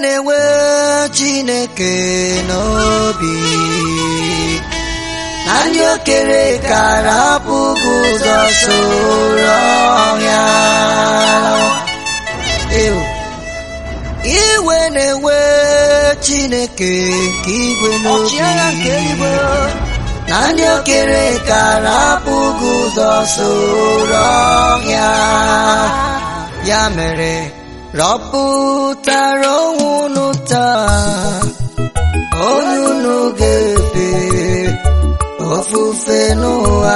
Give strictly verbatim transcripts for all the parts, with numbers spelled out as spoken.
na-ewe Chineke n'obi na ndị okere kara apụghị ụzọ soro ya. Iwe na-ewe Chineke nke igwe n'obi na ndị okere kara apụghị ụzọ soro ya. Ya mere rọpụtara onwe unu taa onye unu ga-efe ofufe n'ụwa.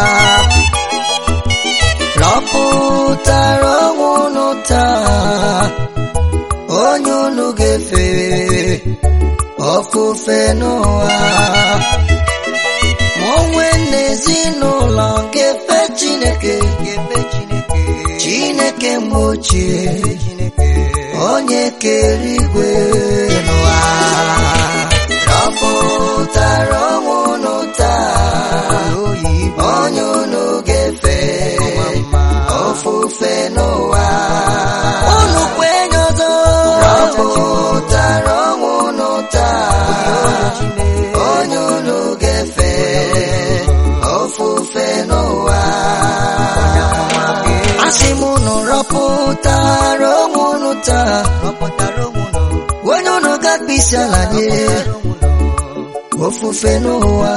Rọpụtara onwe unu taa onye unu ga-efe ofufe n'ụwa. Ma onwe n'ezinụlọ ga-efe Chineke Chineke mgbe ochie onye kere igwe n'ụwa. Rọpụtara onwe unu taa onye unu ga-efe ofufe n'ụwa. Unu kwenye ọzọ. Rọpụtara onwe unu taa onye unu ga-efe ofufe n'ụwa. Asị m unu rọpụtara onwe unu taa onye unu ga-akpịsị ala nye ofufe n'ụwa.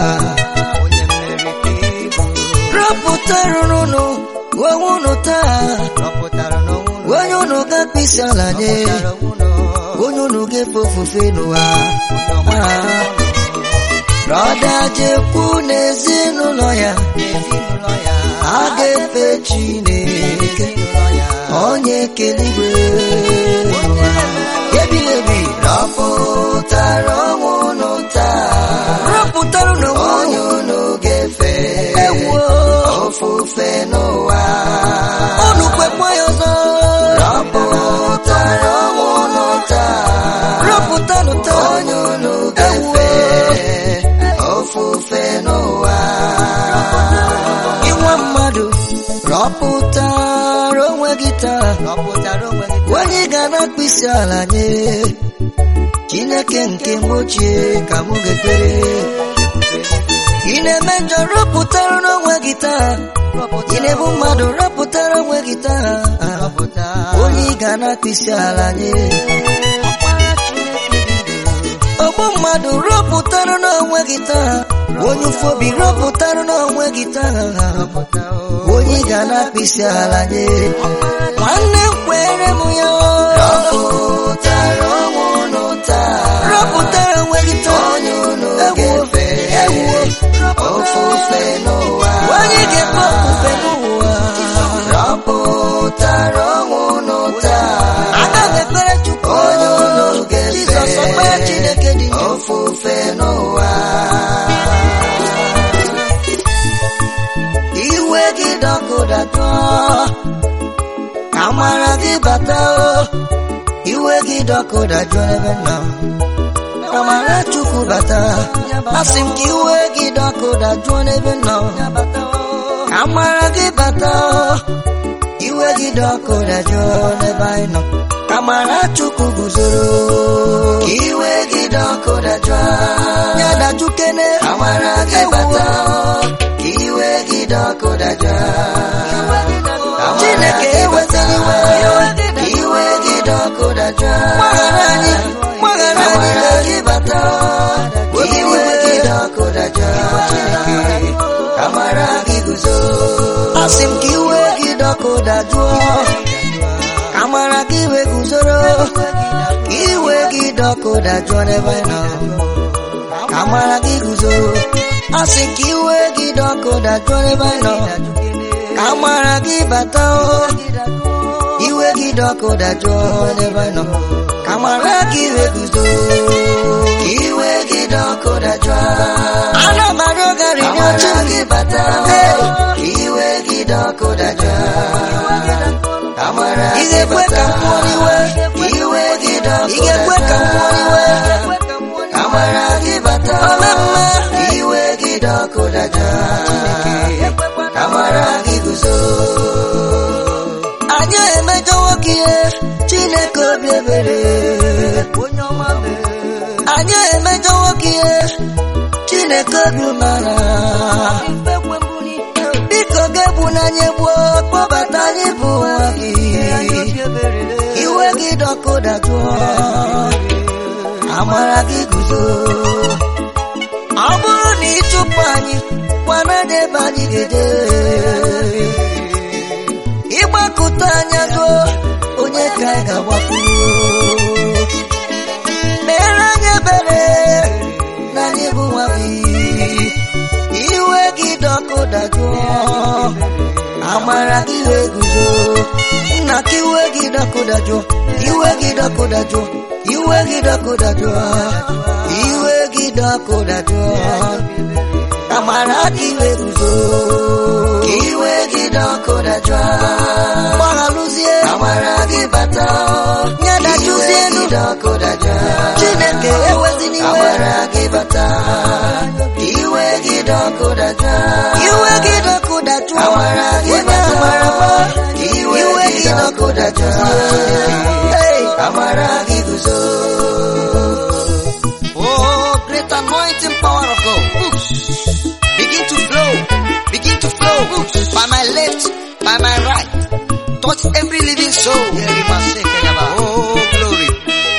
Rọpụtara unu onwe unu taa onye unu ga-akpịsị ala nye onye unu ga-efe ofufe n'ụwa. Brọda jekwu n'ezinụlọ ya a ga-efe Chineke onye kere igwe n'ụwa. Ebi ebi rọpụtara onwe unu taa onye unu ga-efe ofufe n'ụwa. Unu kwekwa ya ọzọ. Rọpụtara onwe unu taa onye unu ga-efe ofufe n'ụwa. Inwa mmadụ rọpụtara onwe gị taa onye ga na-akpịsị ala nye Chineke nke mgbe ochie ka mụ ga-ekpere. Ị na-eme njọ rọpụtara n'onwe gị taa. Ị na-ebu mmadụ rọpụtara onwe gị taa onye ị ga na-akpịsị ala nye. Ogbu mmadụ rọpụtara n'onwe gị taa onye ụfụ obi rọpụtara n'onwe gị taa onye ị ga na-akpịsị ala nye. Nwanne m kwere m ya. Rọpụtara onwe unu taa rọpụtara onwe gị taa onye unu ga-efe ofufe n'ụwa. Onye ga-efe ofufe n'ụwa. Rọpụtara onwe unu taa aga m ekpere Chukwu onye unu ga-efe ofufe n'ụwa. Iwe gị dọkụdatọ ka amara gị bata. Iwe gị dọkụdatọ ebe nọ ka amara Chukwu bata. Asị m ka iwe gị dọkụdatọ n'ebe nọ ka amara gị bata. Iwe gị dọkụdatọ n'ebe anyị nọ ka amara Chukwu guzoro. Ka iwe gị dọkụdatọ ya dajụ kene ka amara gị bata. Ka iwe gị dọkụdatọ Chineke ewetara iwe. Ka iwe gị dọkụdatọ gbaghara anyị gbaghara anyị gị bata. Ka iwe gị dọkụdatọ ka amara gị guzo. Asị m ka iwe gị dọkụdatọ ka amara gị wee guzoro. Ka iwe gị dọkụdatọ n'ebe anyị nọ ka amara gị guzo. Asị ka iwe gị dọkụdatọ n'ebe anyị nọ ka amara gị bata. Iwe gị dọkụdatọ n'ebe anyị nọ ka amara gị wee guzo. Ka iwe gị dọkụdatọ ana m arịọ gari n'oche gị bata. Ka iwe gị dọkụdatọ ị ga-ekwe ka m pụọ n'iwe. Ka iwe gị dọkụdatọ ị ga-ekwe ka m pụọ n'iwe. Ka amara gị bata. Ka iwe gị dọkụdatọ ka amara gị guzo. Anyị emejọwo gị Chineke obi ebere. anyị emejọ nwoke Chineke bi mara biko gebu n'anya gbuo kpọbata anyị bụ nwa gị iwe gị dọkụda jụọ amara gị guzo ọ bụrụ na ịchụpụ anyị kwana n'ebe anyị ga-eje ịgbakụta anya jụọ onye ka anyị ga-agbakwuru mere anyị ebere na anyị bụ nwa gị iwe gị dọkụda jụọ amara gị wee guzo nna ka iwe gị dọkụda jụọ iwe gị dọkụda jụọ iwe gị dọkụda jụọ iwe gị dọkụda jụọ amara gị wee guzo iwe gị dọkụda jụọ gbaghalụzie amara gị bata nyadajuzie nụ dọkụda jụọ Chineke ewezina iwe amara gị bata iwe gị dọkụda jụọ iwe gị dọkụda jụọ amara gị bata iwe gị dọkụda jụọ amara gị guzo. Oh, great anointing power of God. Begin to flow, begin to flow by my left, by my right. Touch every living soul. Oh, glory.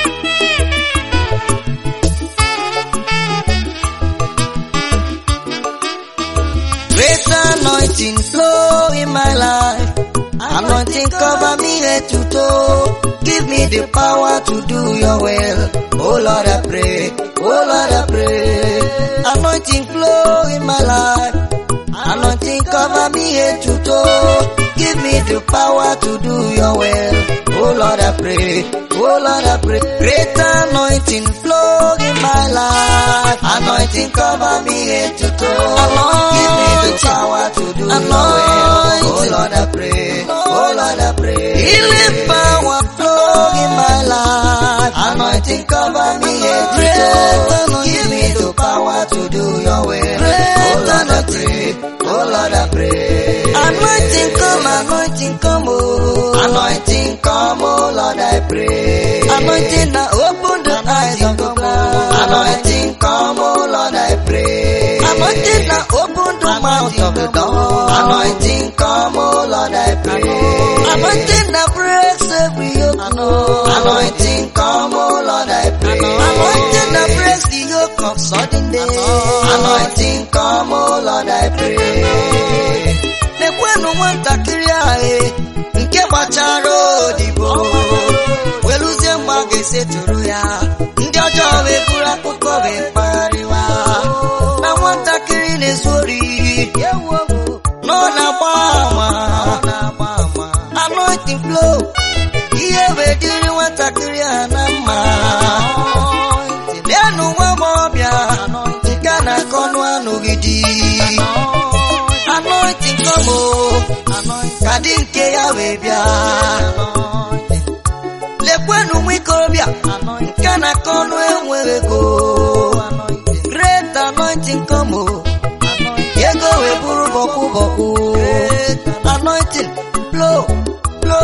Great anointing flow in my life. Anointing cover me head to toe. Give me the power to do your will. Oh Lord, I pray. Oh Lord, I pray. Anointing flow in my life. Anointing cover me head to toe. Give me the power to do your will. Oh Lord, I pray. Oh Lord, I pray. Great anointing flow in my life. Anointing cover me head to toe. Give me the power to do your will. Oh Lord, I pray. Oh Lord, I pray. Healing power flow in my life. Anointing cover me head to toe. Give me the power to do your will. Oh Lord, I pray. Oh Lord, I pray. Anointing come, anointing come, oh. Anointing come, oh Lord, I pray. Anointing now open the eyes of the blind. Anointing come, oh Lord, I pray. Anointing now open the mouth of the dumb. Anointing come, oh Lord, I pray. Anointing now breaks every yoke. Anointing come, oh Lord, I pray. Anointing now breaks the yoke of sudden day. Anointing come, oh Lord, I pray. Nekwenu nwatakịrị ahụ nke gbachara odibo weluzie mgbe a ga-esetụrụ ya ndị ọjọọ wee buru akụkọ wee mkpagharịwa na nwatakịrị na-ezu ori nọ na-agba ama anointing flow ihe wee dịrị nwatakịrị a na mma n'enu nwa agbọghọbịa nke a na-akọ ọnụ anụghị di anointing come o kadi nke ya wee bịa lekwenu nwa ikorobịa nke na-akọ ọnụ enweghị ego great anointing come o ego wee bụrụ bọkwụ bọkwụ anointing flow flow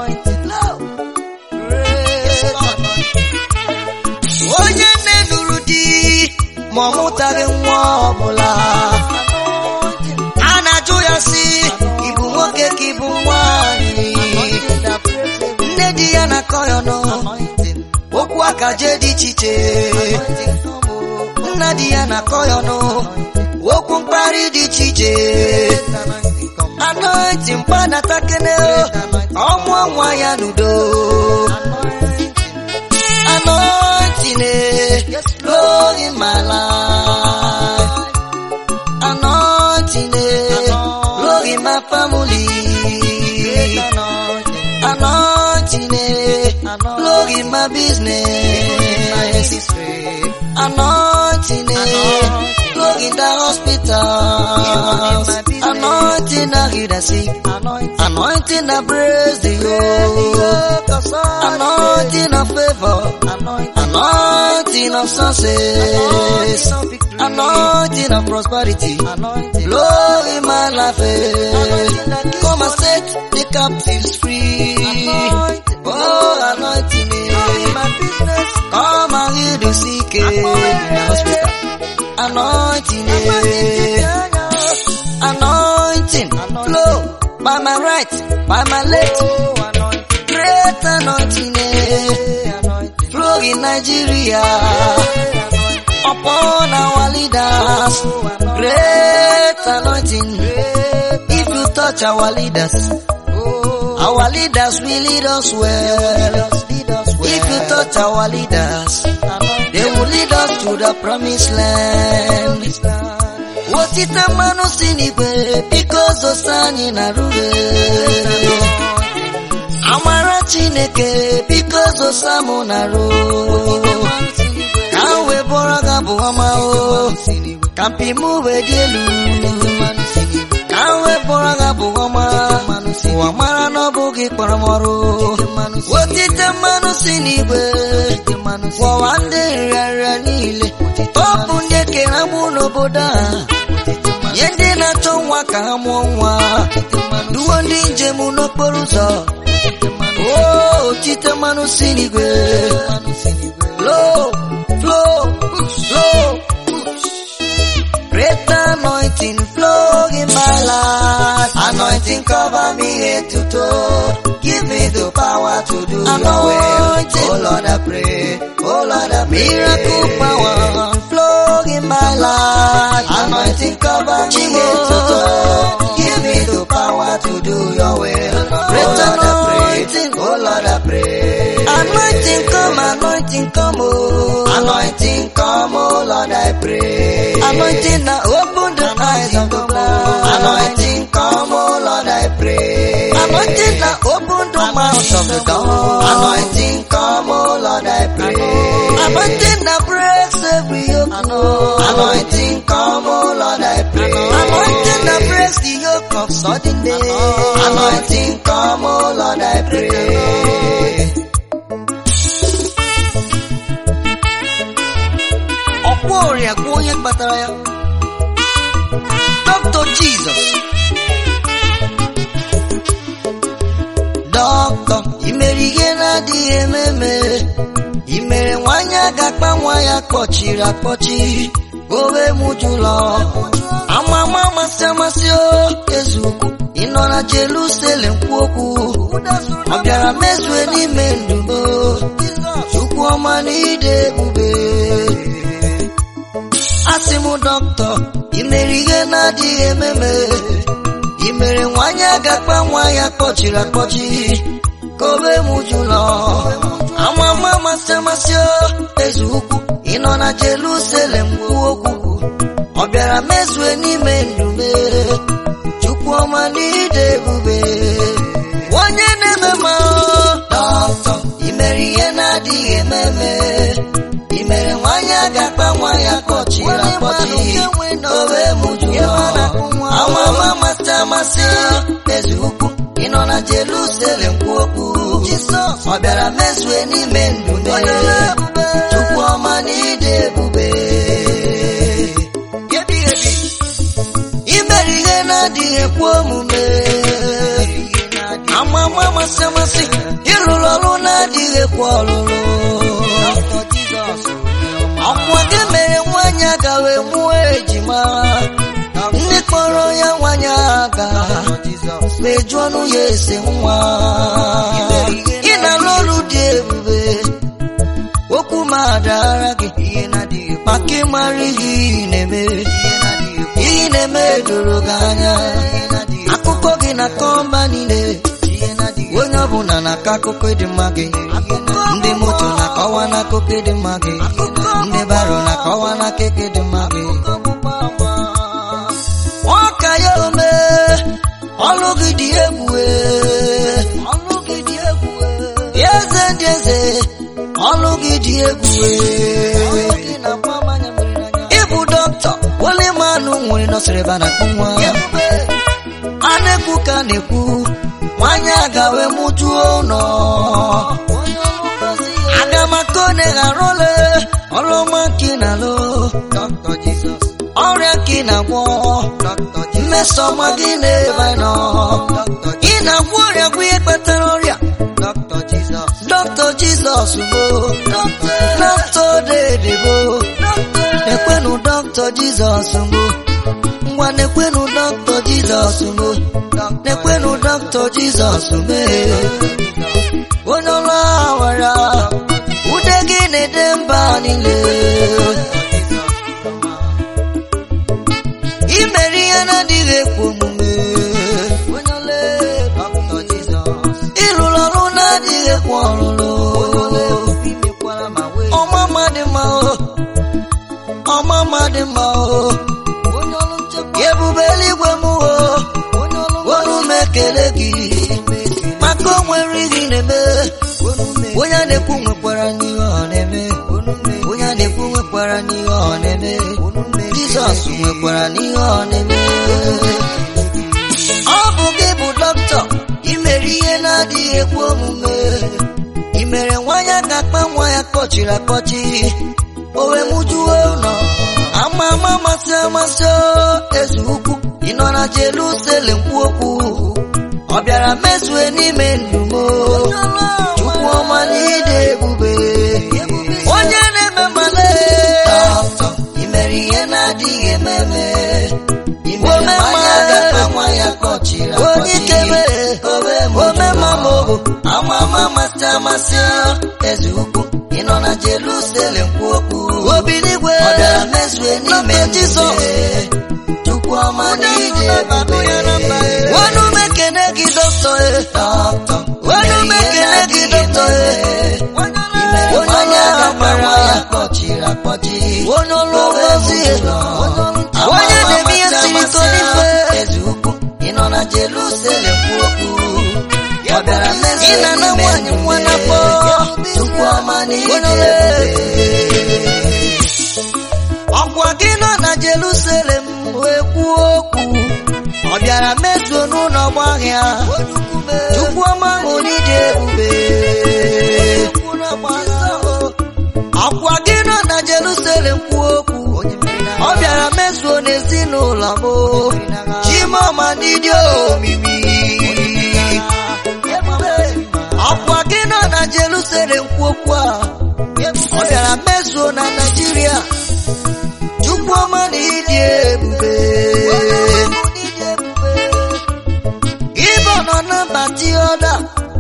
onye nne nụrụ di ma ọ mụtaghị nwa ọbụla ajụ ya si ịbụ nwoke ka ịbụ nwanyị nne di ya na-akọ ya ọnụ okwu akaje dị iche iche nna di ya na-akọ ya ọnụ okwu mkparị dị iche iche anointing mkpanata kene ọmụọ nwa ya n'udo anointing flow in my life anointing flow in my family anointing flow in my business anointing flow in the hospital anointing that heal the sick anointing that breaks the yoke anointing of favor anointing of success anointing of prosperity flow in my life come and set the captives free oh anointing Tonight, by my late, great anointing, flow in Nigeria, upon our leaders, great anointing. If you touch our leaders, our leaders will lead us well. If you touch our leaders, they will lead us to the promised land. What it a manu sinibe because of sani na rube. Amara chineke because of samu na ru. Kawe boraga buama o. Kampi muwe dielu. Kawe boraga buama. Uamara no bugi paramoru. What it a manu sinibe. Wawande rara nile. Opunye keramu no boda. Yende na tonwa ka mwa duwo ndi njemu no poruzo. Oh chite manu sinigwe. Flow, flow, flow. Great anointing flow in my life. Anointing cover me head to toe. Give me the power to do your will. Oh Lord I pray, oh Lord I pray. Miracle power flow in my life. Anointing cover me head to toe. Give me the power to do your will. Great anointing, oh Lord I pray. Anointing come, anointing come, oh. Anointing come, oh Lord I pray. Anointing now open the eyes of the blind. Anointing come, oh Lord I pray. Anointing now open the mouth of the dumb. Anointing come, oh Lord I pray. Anointing now breaks every yoke. Anointing come, oh Lord I pray. Anointing now breaks the yoke of sudden day. Anointing come, oh Lord I pray. Warrior going bataya. Doctor Jesus. Doctor, imerigena di ememe. Imere wanya gakpa wanya kochira kochi. Gowe mujulo. Ama mama samasio ezuku. Inona Jerusalem kwoku. Obiara meswe ni mendubo. Chukwu amani de bube. Asimu doctor, imerige na di ememe. Imere nwanya gakpa nwanya kochira kochi. Kobe mujulo. Ama mama samasio ezuku. Inona Jerusalem kwoku. Obiara meswe ni mendume. Chukwu amani de bube. Wanye nemema doctor, imerige na di ememe. Imere nwanya gakpa nwanya kochira kochi. Kobe mujulo. Ama mama samasi ezuku. Inona Jerusalem kwoku. Obiara meswe ni mendume. Chukwu amani de bube. Yebi yebi. Imerige na di ekwo mume. Ama mama samasi ilulolu na di ekwo lulu. Akwage mere nwanya gawe muwe jima. Ndi kporo ya nwanya ga. Mejuanu yese nwa. Ina lolu di ebube. Oku madara gi. Maki mari hi neme. Hi neme duru ganya. Akuko gi na komba nile. Onye ọbụla na-akọ akụkọ ịdị mma gị. Ndị moto na-akọwa n'akụkọ ịdị mma gị. Ndị baro na-akọwa n'akụkọ ịdị mma gị. Ọka ya ome, ọlụ gị dị egwu. Eze ndị eze, ọlụ gị dị egwu. Ịbụ dọkịta, wole manụ nwere nọsịrị ebe a na-akpọ nwa. A na-ekwu ka a na-ekwu. Wanya gawe mutuo no. Agamakone garole. Oloma kinalo. Doctor Jesus. Oria kinagwo. Doctor Jesus. Mesoma gine vaino. Ina warrior kwe pataroria. Doctor Jesus. Doctor Jesus ubo. Doctor Dedebo. Nekwenu Doctor Jesus ubo. Mwa nekwenu Doctor Jesus ubo. Nekwenu Doctor Doctor Jesus me Wonola wara Udegi ne demba nile Imeriana dire kumume Wonole Doctor Jesus Ilula luna dire kwalolo Wonole Fimi kwala mawe Oma madima Oma madima Wonolo Yebubeli gwemu Wonu mekelegi Mako nwere neme Wonya neku nwekwara ni oneme Wonya neku nwekwara ni oneme Jesus nwekwara ni oneme Obu gị bụ doctor imeri ihe na-adịghị ekwu omume imere nwanya ga-akpa nwa ya kọchiri akọchi owe mujuwe ụlọ ama ama masị amasị ezu ukwu ịnọ na Jerusalem kwu okwu ọ bịara mezue n'ime ndumo Chukwu ọma n'ide ebube onye na-eme male imere ihe na-adịghị ememe imere nwanya ga-akpa nwa ya kọchiri akọchi ome mamo ama ama masị amasị ezu ukwu ịnọ na Jerusalem kwu okwu obi n'igwe ọ bịara mezue n'ime Jizọs Chukwu ọma n'ide ebube wanu mekene gị doctor wanu mekene gị doctor onye ga-agbara ya kpọchiri akpọchi onye ọlụ ozi onye na-eme ihe siri ike n'ife ịnọ na Jerusalem kwu okwu ọ bịara mezue n'ime ndụ Chukwu ọma n'ide ebube ọkwa gị nọ na Jerusalem wee kwuo okwu ọ bịara mezuo n'ụlọ gbahịa Chukwu ọma ahụ n'ide ebube ọkwa gị nọ na Jerusalem kwuo okwu ọ bịara mezuo n'ezinụlọ m Chimọma n'ide omimi ọkwa gị nọ na Jerusalem kwuo okwu a ọ bịara mezuo na Naịjirịa Chukwu ọma n'ide ebube Ibo nọ na mba Tioda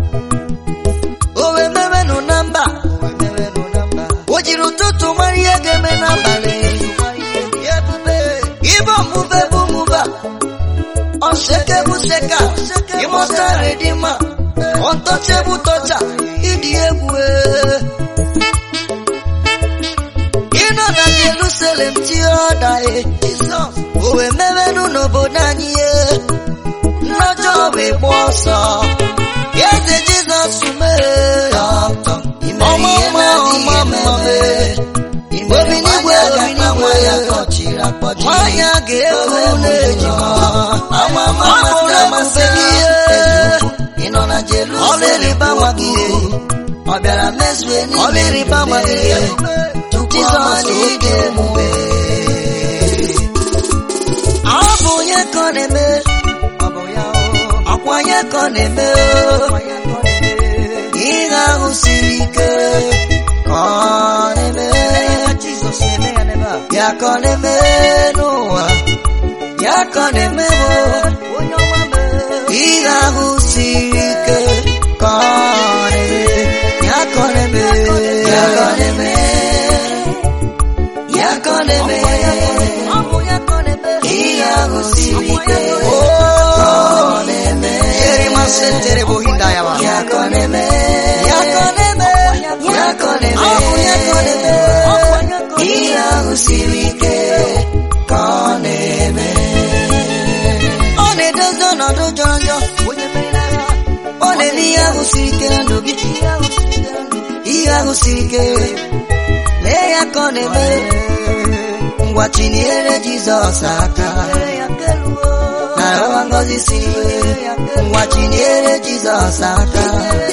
owe mewenụ na mba o jiri ụtụtụ mara ihe ga-eme n'abalị Ibo mube bụ mụba Oseke bụ seka ịmụta redima ọntọche bụ tọcha ịdị egwu ịnọ na Jerusalem Tioda owe mewenụ n'obodo anyị nnọjọ bụ ịgba ọsọ eze Jizọs mee ọma ọma ọma mma obi n'igwe obi n'igwe nwanyị a ga-efu n'ejima ọ bụrụ amasị gị ọla ịrịba nwa gị ọ bịara mezue ọla ịrịba nwa gị Jizọs oge emume ọ bụ onye ka ọ na-eme ọkwa onye ka ọ na-eme ihe ahụ siri ike ka ọ na-eme ya ka ọ na-eme n'ụwa ya ka ọ na-eme ihe ahụ siri ike ka ọ na-eme ya ka ọ na-eme ya ka ọ na-eme ya ka ọ na-eme ihe ahụ siri ike ka ọ na-eme sentere bohinda ya ba ya ka ọ na-eme ya ka ọ na-eme ya ka ọ na-eme ya ka ọ na-eme ihe ahụ siri ike ka ọ na-eme ọ na-edozi ọnọdụ jọrọ njọ ọ na-eme ihe ahụ siri ike na ndụ gị ihe ahụ siri ike lee ya ka ọ na-eme ngwa chinyere Jizọs aka narawa ngọzi siri ngwa chinyere Jizọs aka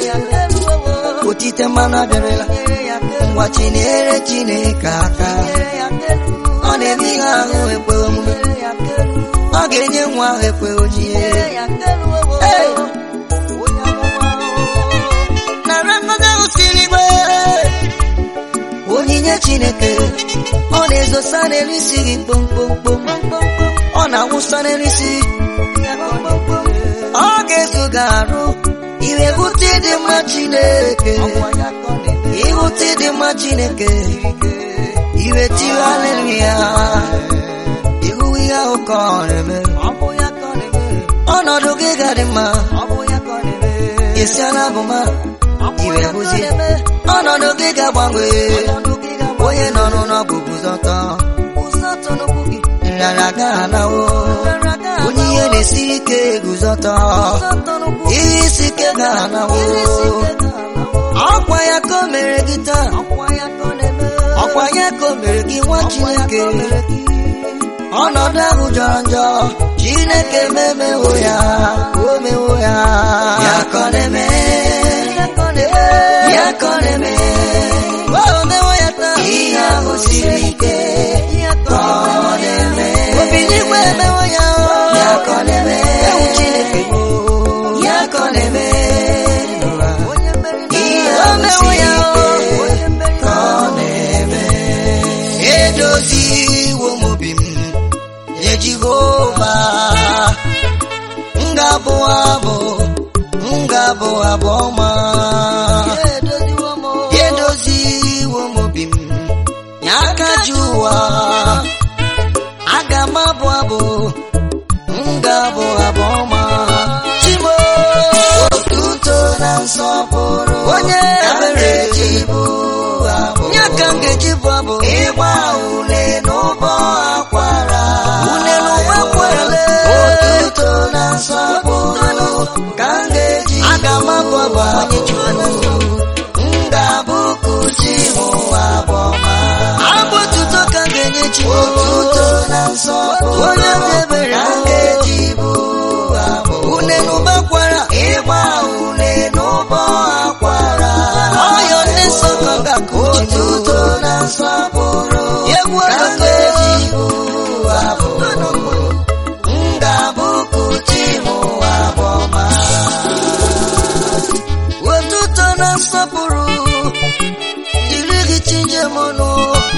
otite mmanụ abịarịla ngwa chinyere Chineke aka ọ na-eme ihe ahụ ekwe omume ọ ga-enye nwa ahụ ekwe ojie nara ngọzi ahụ siri igwe onyinye Chineke ọ na-ezosa n'elu isi gị kpomkpomkpom ọ na-awụsa n'elu isi ọ ga-ezuga arụ iwe hụta ịdị mma Chineke ịhụta ịdị mma Chineke iwe tiri haleluya ihu ihe ahụ ka ọ na-eme ọnọdụ gị ga-adị mma isi ala bụ ma iwe hụzi ọnọdụ gị ga-agbanwe onye nọ n'ọgwụ guzọtọ nrara ga-anawo onye ihe na-esiri ike guzọtọ ihe isi ike ga-anawo ọkwa ya ka o mere gị taa ọkwa ya ka o mere gị nwa Chineke ọnọdụ ahụ jọrọ njọ Chineke memewo ya o mewo ya ya ka ọ na-eme ya ka ọ na-eme o mewo ya taa ihe ahụ siri ike ka ọ na-eme obi n'igwe emewo ya ya ka ọ na-eme ewu Chineke ya ka ọ na-eme ihe ahụ siri ike ka ọ na-eme edoziwo m obi m nye Jehova ngabụ abụ ngabụ abụ ọma edoziwo m obi m nye aka ji ụwa aga m abụ abụ ngabụ abụ ọma Chimo otuto na nsọpụrụ onye mere ji bụ abụ nye aka m ga-eji bụ abụ ịgba une n'ụbọ akwara une n'ụbọ akwara otuto na nsọpụrụ ka m ga-eji aga m abụ abụ onye Chukwu ngabụkụ chi mụ abụ ọma abụ otuto ka m ga-enye chi otuto na nsọpụrụ onye debere ka m ga-eji bụ abụ une n'ụbọ akwara ịgba une n'ụbọ akwara ọyọ ndị nsọ ka m ga-akụ otuto na nsọpụrụ egwu ka m ga-eji bụ abụ ngabụkụ chi mụ abụ ọma otuto na nsọpụrụ dịrị gị Chinjem ọnụ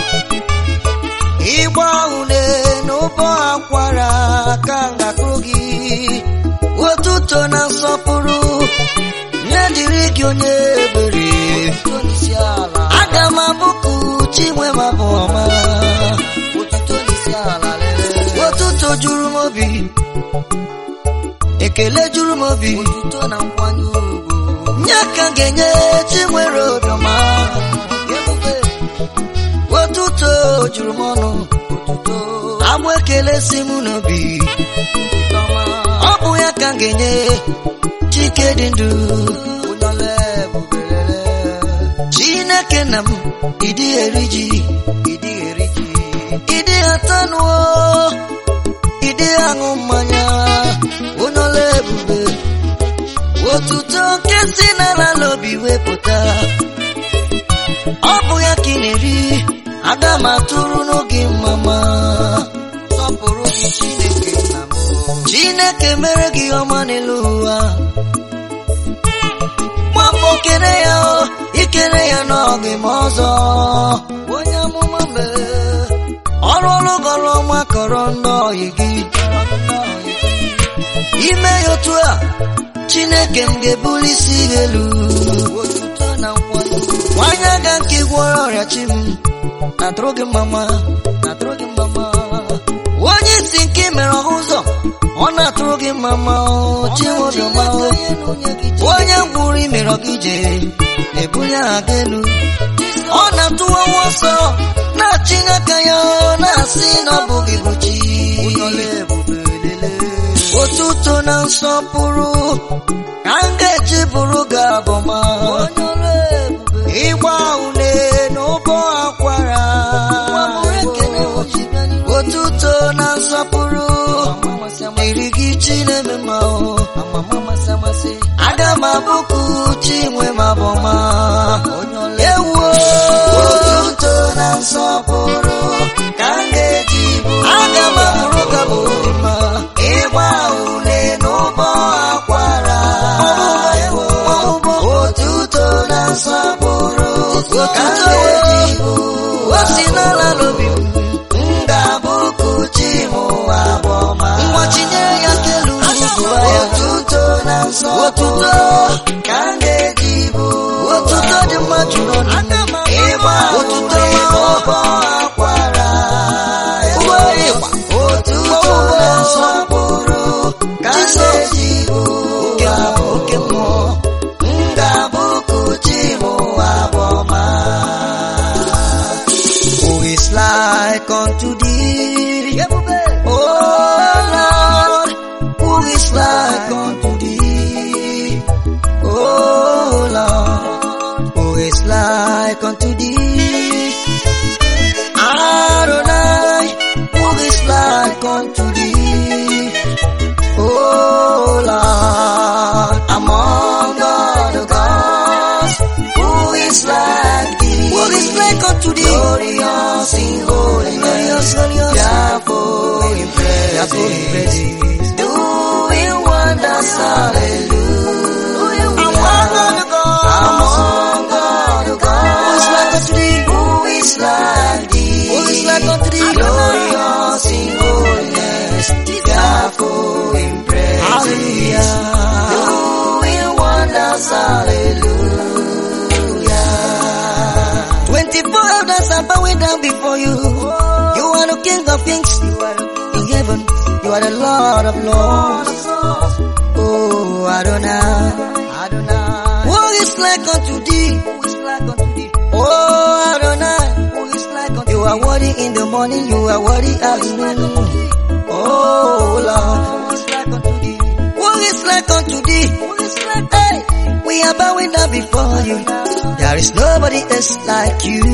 ịgba une n'ụbọ akwara ka m ga-akụrụ gị otuto na nsọpụrụ nye dịrị gị onye ebere aga m abụkụ Chinwe m abụ ọma otuto juru m obi ekele juru m obi nye ka m ga-enye Chinwere obiọma otuto juru m ọnụ agbụ ekele si m n'obi ọ bụ ya ka m ga-enye Chike dị ndụ Chineke nna m ịdị eri ji ịdị atanụo ịdị aṅụ mmanya onye ọla ebube otuto nke si n'ala n'obi wepụta ọ bụ ya ka ị na-eri aga m atụrụ n'oge mama sọpụrụ gị Chineke nna m Chineke mere gị ọma n'elu ụwa gbapụ kere ya ikere ya n'oge ma ọzọ onye amụma mere ọrụ ọrụ gọrọ ọma kọrọ ndị oyi gị ime ya otu a Chineke m ga-ebuli isi elu nwanyị aga nke gwọrọ ọrịa chi m na-atụrụ gị mama onye isi nke mere ọhụ ụzọ ọ na-atụrụ gị mama Chinwobiọma onye ngwụrụ imere ọgị ije na-ebuli aha gị elu ọ na-atụwa nwa ọsọ na-achịnye aka ya na-asị na ọ bụghị bụ chi otuto na nsọpụrụ ka m ga-eji bụrụ gị abụma ịgba une n'ụbọ akwara otuto na nsọpụrụ dịrị gị Chineke ma aga m abụkụ Chinwe m abụma ewuo otuto na nsọpụrụ ka m ga-eji bụrụ aga m abụrụ gị abụma ịgba une n'ụbọ akwara otuto na nsọpụrụ ka m ga-eji bụrụ o si n'ala n'obi m ga-abụkụ chi m abụọma nwa chinyere ya kelu otuto like unto thee? Oh Lord, who is like unto thee? Oh Lord, who is like unto thee? Adonai, who is like unto thee? Oh Lord, among all the gods, who is like thee? Who is like unto thee? Glorious in holiness, fearful in praises, doing wonders, hallelujah. Among all the gods, among all the gods, who is like unto thee? Who is like thee? Who is like unto thee? Glorious in holiness, fearful in praises, hallelujah. Doing wonders, hallelujah. Twenty-four elders are bowing down before you. You are the King of kings in heaven. You are the Lord of lords. Oh Adonai, Adonai, who is like unto thee? Who is like unto thee? Oh Adonai, who is like unto thee? You are worthy in the morning, you are worthy at noon. Oh Lord, who is like unto thee? Who is like unto thee? Who is like hey, we are bowing down before you. There is nobody else like you.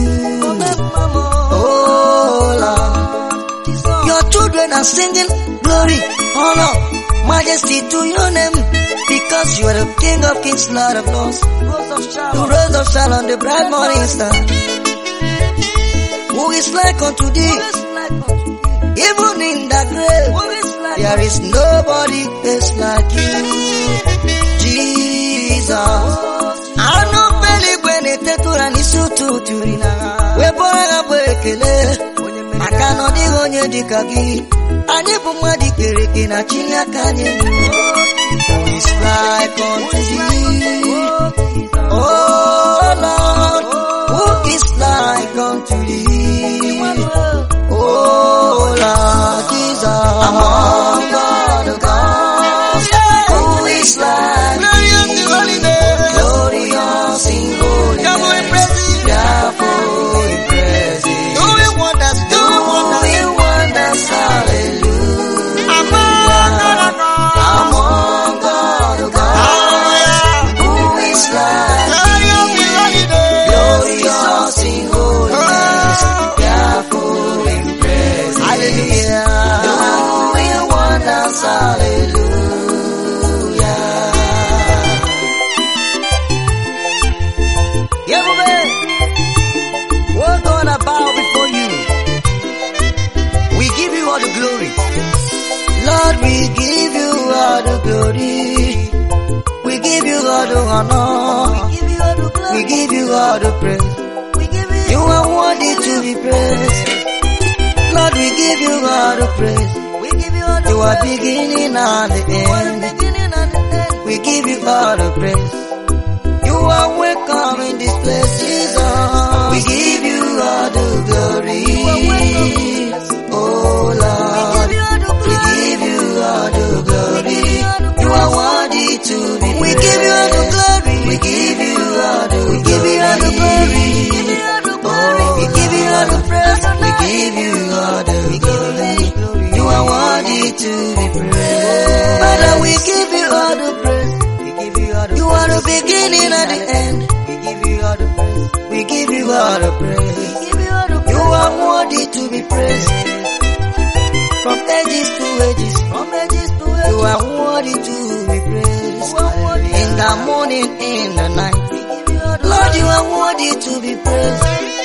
Oh Lord, your children are singing glory, honor, majesty to your name, because you are the King of kings, Lord of lords, the rose of Sharon, the bright morning star. Who is like unto thee? Even in the grave, there is nobody else like you, Jesus. I know belly when it tetura ni sututu, we bora bwekele, akano di gonye di kagi, ane bumwa di kereke na chinya kanye. Who is like unto thee? Oh Lord, who is like unto thee? Oh Lord Jesus, among all the gods, who is like thee? Glorious in holiness, fearful in praises, doing wonders, doing wonders, hallelujah. Among all the gods, who is like thee? Glorious in holiness, fearful in praises, hallelujah. Doing wonders, hallelujah. We're gonna bow before you. We give you all the glory. Lord, we give you all the glory. We give you all the honor. We give you all the praise. You are worthy to be praised. Lord, we give you all the praise. You are beginning and the end. We give you all the praise. You are welcome in this place, Jesus. We give you all the glory. Oh Lord, we give you all the glory. You are worthy to be praised. We give you all the glory. We give you all the we give you all the glory. Oh, we give you all the praise. We give you all the glory. You are worthy to be praised. Father, we give you all the praise. You are the beginning and the end. We give you all the praise. We give you all the praise. You are worthy to be praised. From ages to ages, from ages to ages, you are worthy to be praised. In the morning, in the night, Lord, you are worthy to be praised.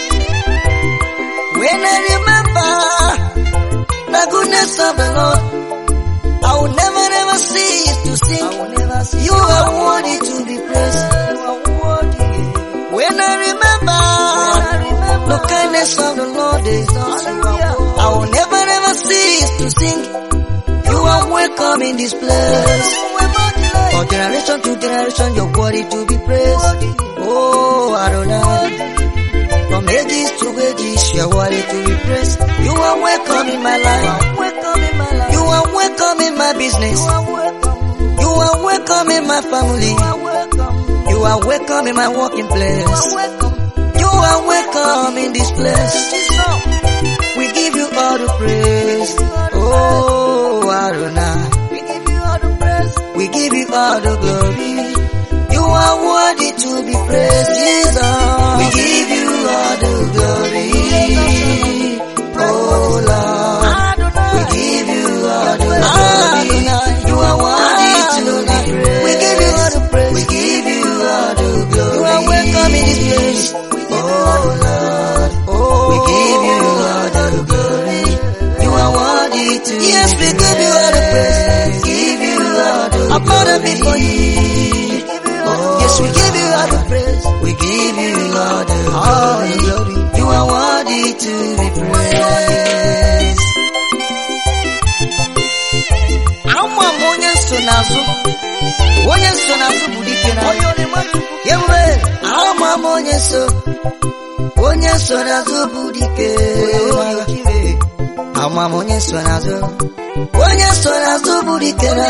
When I remember the goodness of the Lord, I will never, never cease to sing. You are worthy to be praised. When I remember the kindness of the Lord, I will never, never cease to sing. You are welcome in this place. From generation to generation, you're worthy to be praised. Oh Adonai, from ages to ages, you're worthy to be praised. You are welcome in my life. You are welcome in my business. You are welcome in my family. You are welcome in my working place. You are welcome in this place. We give to be praised, Jesus. We give you all the glory. Oh Lord, we give you all the glory. You are worthy to be praised. We give you all the praise. We give you all the glory. You are welcome in this place. Oh Lord, oh, we give you all the glory. You are worthy to be praised. Yes, we give you all the praise. Give you all the glory. Above before you. Yes, we give you all the praise. We give you all the glory. You are worthy to be praised. Ama monye sonazo, monye sonazo budike na. Yewe, ama monye so, monye sonazo budike. Ama monye sonazo, monye sonazo budike na.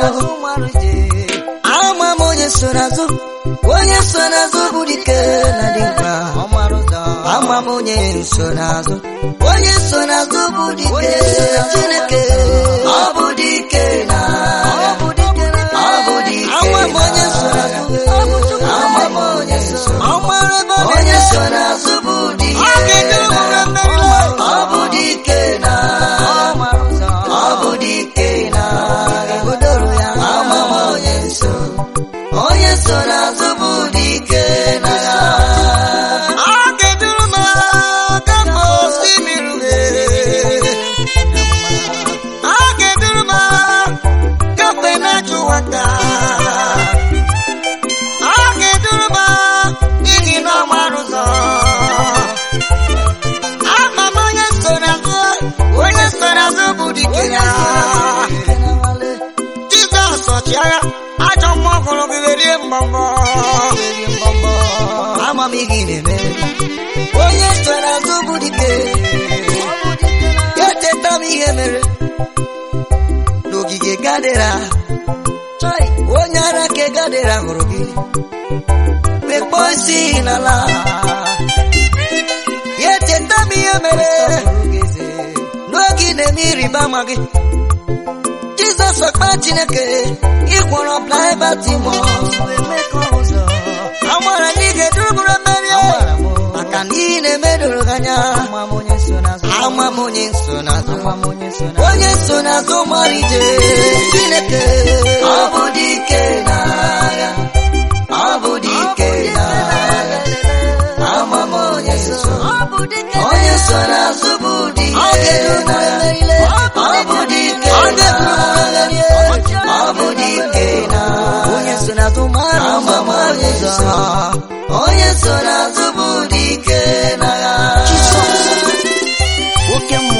Ama monye sonazo, monye sonazo budike na dimba. Ama monye sonazo, monye sonazo budike chineke. Abudike na, abudike na, abudike. Ama monye sonazo, ama monye sonazo, monye sonazo budike. Abudike na, abudike na. Ama monye so, monye sonazo budike na. Jesus ochiara ajo mogoro gere mbombo ama migine me onye sora zubudike yete tami emere n'ogige gadera chai onye ara ke gadera hụrụ gị mekpo isi n'ala yete tami emere n'ogige mmiri bama gị Jesus okpa Chineke ikworo blind Bartimaeus amara nige durugura merie maka nine medoro ganya ama monye sonazo onye sonazo marije Chineke abudike na abudike na ama monye sonazo onye sonazo budike na abudike abudike na onye sonazo mama maza onye sonazo budike na oke mo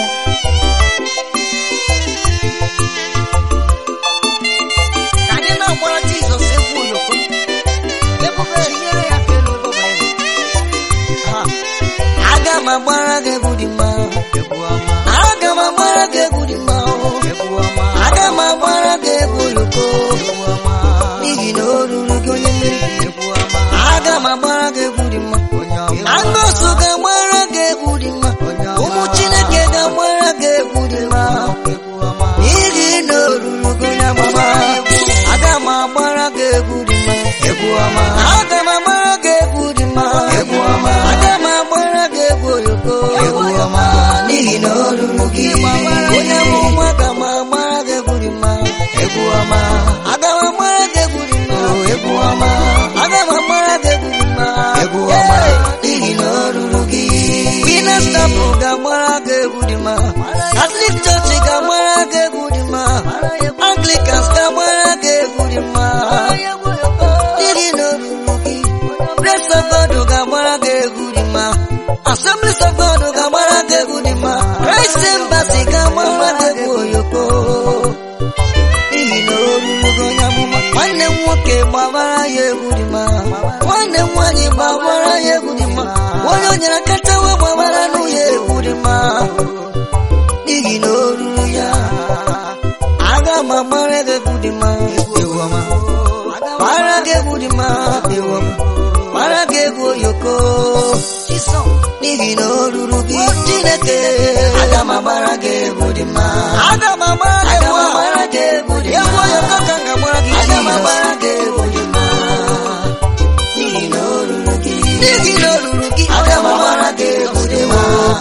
kanye na gbara Jesus egwu yoko ebube nyere ya kelu gobe ha aga ma gbara ge budima aga ma gbara ge budima aga ma gbara ge buloko n'ihi na oruru gị onye mmeri aga ma gbara ge budima angosu ga gbara ge budima ụmụ Chineke ga gbara ge budima n'ihi na oruru gị onye amama aga ma gbara ge budima aga ma gbara ge budima aga ma gbara ge buloko n'ihi na oruru gị onye amụma aga ma gbara ge budima aga ma gbara ge budima aga ma gbara ge budima n'ihi na oruru gị Minister ga gbara ge budima Catholic Church ga gbara ge budima Anglicans ga gbara ge budima n'ihi na oruru gị Praise of God ga gbara ge budima Assemblies of God ga gbara ge budima Christ Embassy ga gbara ge boyoko n'ihi na oruru gị onye amụma nwanne m nwoke gbabara ya egwu dị mma nwanne m nwaanyị gbabara ya egwu dị mma onye o nyere kacha wee gbabara nụ ya egwu dị mma n'ihi na oruru ya aga m agbara gị egwu dị mma ewu ọma gbara gị egwu dị mma ewu ọma gbara gị egwu oyoko n'ihi na oruru gị Chineke aga m agbara gị egwu dị mma aga m agbara gị egwu oyoko ka m ga-agbara gị aga m agbara gị egwu dị mma n'ihi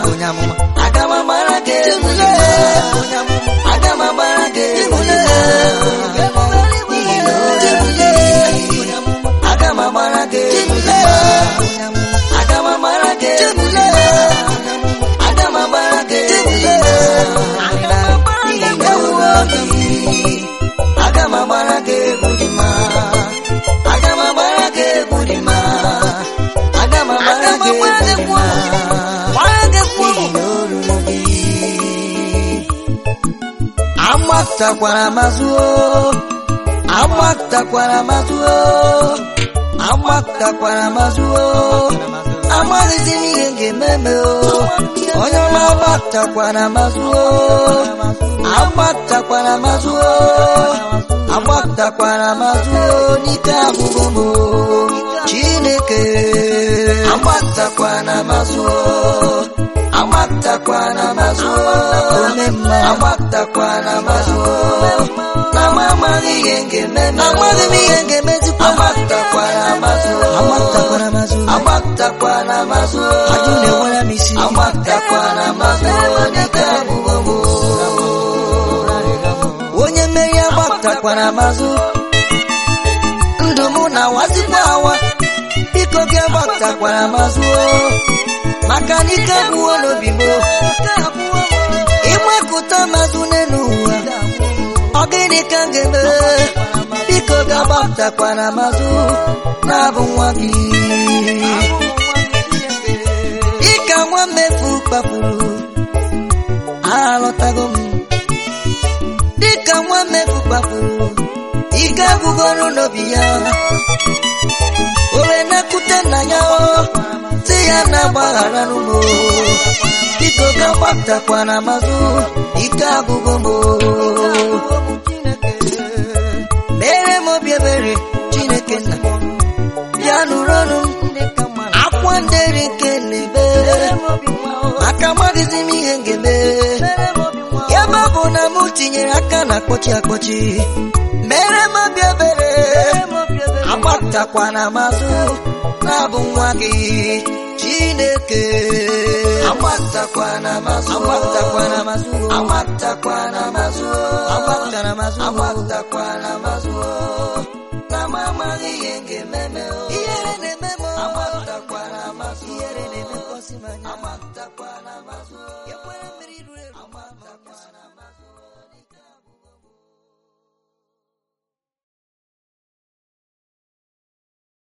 onyamuma agama barage mule onyamuma agama barage mule agama barage mule agama barage mule agama barage mule agama barage budima agama barage budima agama barage budima amata kwa mazuo amata kwa mazuo amata kwa mazuo amali zimiyenge memeo onyo amata kwa mazuo amata kwa mazuo amata kwa mazuo nikabugo Chineke amata kwa mazuo amata kwa mazuo amata kwa mazuo na mama yenge meme mama yenge mezi amata kwa mazuo amata kwa mazuo amata kwa mazuo ajune wala misi amata kwa mazuo nikabugo onye meri amata kwa mazuo ndumu na wazikwawa biko ge amata kwa mazuo makanika buono bimbo imwe kutamazune nuwa ogini kangeme biko gabata kwa na mazu na bunwagi ika mwamefu papuru alotagom ika mwamefu papuru ika bugono nobia owe na kutana yao Siyana bahara numo Iko kabakta kwa na mazu Ika bugombo Mere mo biebere Chineke na Pianu ronu Akwandere kene be Akamagi zimi henge be Yababu na mutinye Aka na kochi akochi Mere mo biebere Abakta kwa na mazu Nabunwagi Chineke amata kwa na mazu amata kwa na mazu amata kwa na mazu